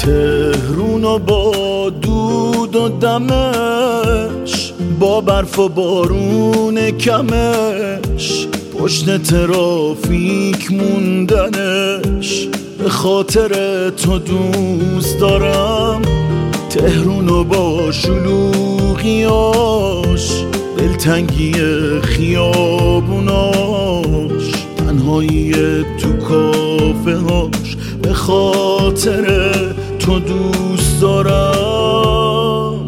تهرون و با دود و دمش، با برف و بارون کمش، پشت ترافیک موندنش، به خاطر تو دوست دارم تهرون و با شلوغیاش، دلتنگی خیابوناش، تنهایی تو کافه هاش، به خاطر تو دوست دارم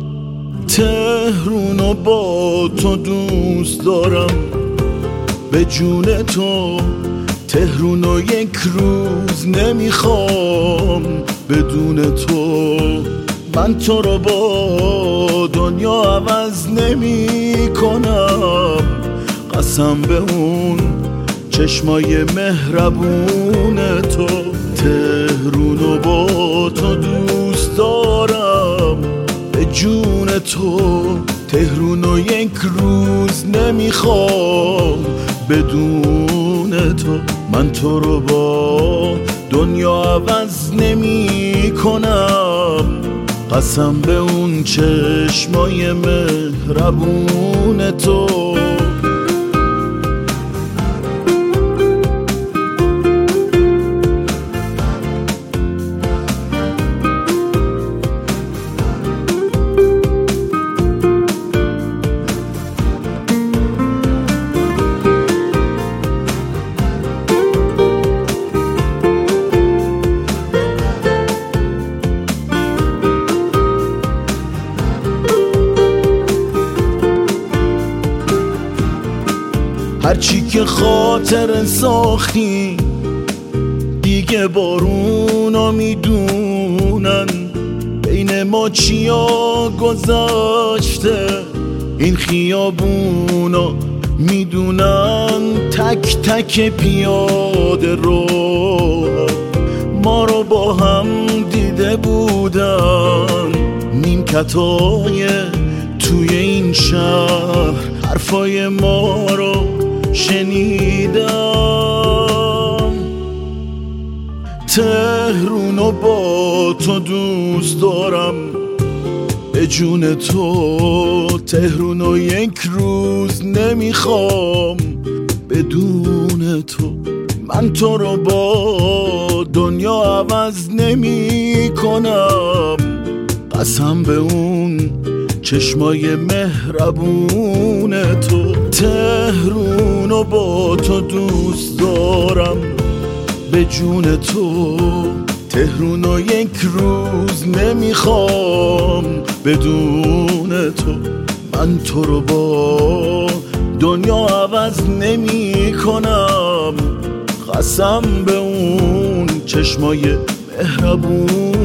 تهرون و با تو دوست دارم، به جون تو تهرون و یک روز نمیخوام بدون تو. من تو رو با دنیا عوض نمی کنم، قسم به اون چشمای مهربون تو. تهرون و با تو دوست دارم، به جون تو تهرون و یک روز نمیخوام بدون تو. من تو رو با دنیا عوض نمی کنم، قسم به اون چشمای مهربون تو. هرچی که خاطر ساختی دیگه بارونا میدونن، بین ما چیا گذاشته این خیابونا میدونن. تک تک پیاده رو ما رو با هم دیده بودن، نیمکتای توی این شهر حرفای ما رو شنیدم. تهرون و با تو دوست دارم، به جون تو تهرون و یک روز نمیخوام بدون تو. من تو رو با دنیا عوض نمی کنم، قسم به اون چشمای مهربون تو. تهرون و با تو دوست دارم، به جون تو تهرون و یک روز نمیخوام بدون تو. من تو رو با دنیا عوض نمی کنم، قسم به اون چشمای مهربون